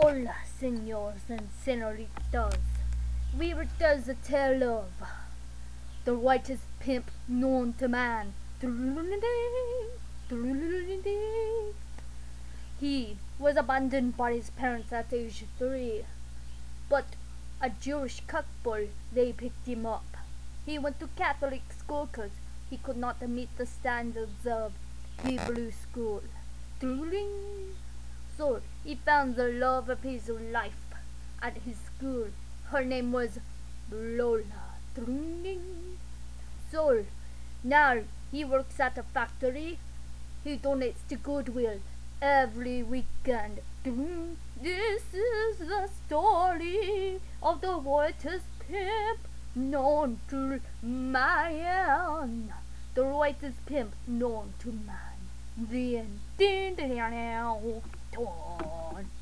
Hola, senors and senoritas. We will tell the tale of the whitest pimp known to man. He was abandoned by his parents at age 3, but a Jewish couple, they picked him up. He went to Catholic school because he could not meet the standards of Hebrew school. So he found the love of his life at his school. Her name was Lola. So now he works at a factory. He donates to Goodwill every weekend. This is the story of the whitest pimp known to man. The whitest pimp known to man. The end.